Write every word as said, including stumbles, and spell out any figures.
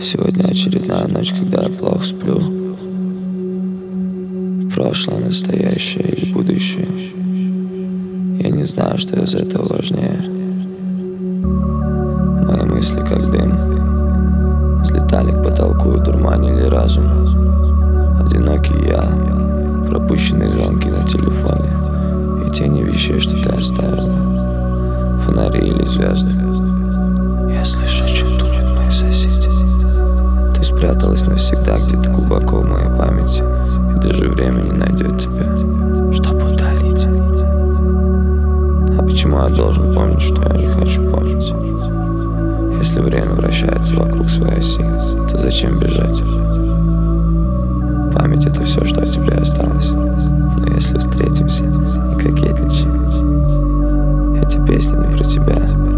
Сегодня очередная ночь, когда я плохо сплю. Прошлое, настоящее или будущее. Я не знаю, что из этого важнее. Мои мысли как дым взлетали к потолку и дурманили разум. Одинокий я, пропущенные звонки на телефоне и тени вещей, что ты оставила. Фонари или звезды. Я слышу, о чем думают мои соседи. Ты спряталась навсегда где-то глубоко в моей памяти, и даже время не найдет тебя, чтобы удалить. А почему я должен помнить, что я не хочу помнить? Если время вращается вокруг своей оси, то зачем бежать? Память — это все, что от тебя осталось. Но если встретимся, не кокетничай. Эти песни не про тебя.